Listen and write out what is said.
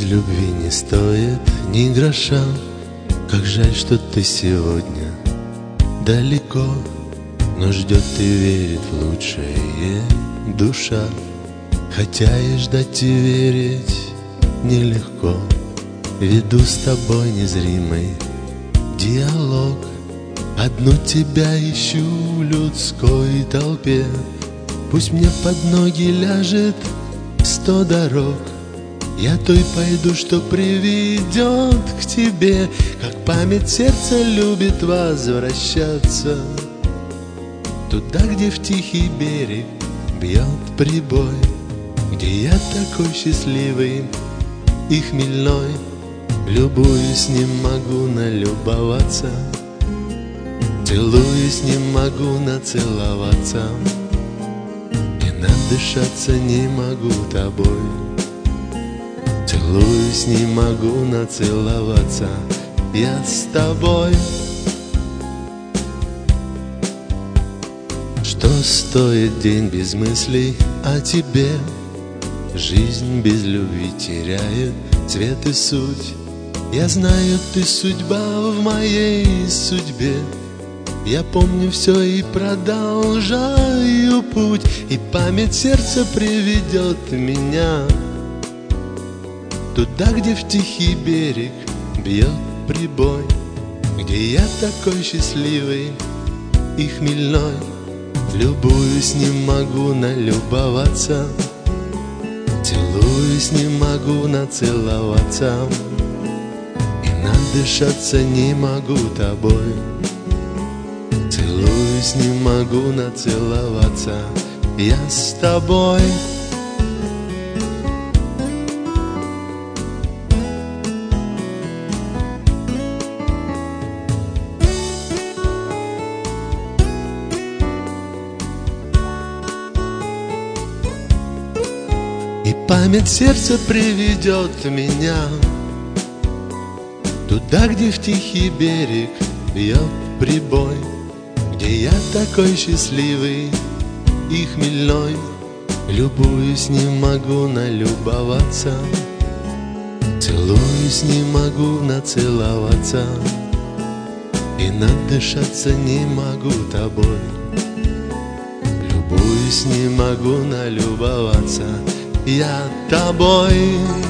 любви не стоит ни гроша. Как жаль, что ты сегодня далеко, но ждет и верит в лучшее душа. Хотя и ждать и верить нелегко, веду с тобой незримый диалог. Одну тебя ищу в людской толпе, пусть мне под ноги ляжет 100 дорог. Я той пойду, что приведет к тебе, как память сердца любит возвращаться туда, где в тихий берег бьет прибой, где я такой счастливый и хмельной, любуюсь, не могу налюбоваться, целуюсь, не могу нацеловаться, и надышаться не могу тобой. Целуюсь, не могу нацеловаться, я с тобой. Что стоит день без мыслей о тебе? Жизнь без любви теряет цвет и суть. Я знаю, ты судьба в моей судьбе. Я помню все и продолжаю путь, и память сердца приведет меня туда, где в тихий берег бьет прибой, где я такой счастливый и хмельной, любуюсь, не могу налюбоваться, целуюсь, не могу нацеловаться, и надышаться не могу тобой. Целуюсь, не могу нацеловаться, я с тобой. И память сердца приведет меня туда, где в тихий берег бьет прибой, где я такой счастливый и хмельной, любуюсь, не могу налюбоваться, целуюсь, не могу нацеловаться, и надышаться не могу тобой. Любуюсь, не могу налюбоваться, я тобой.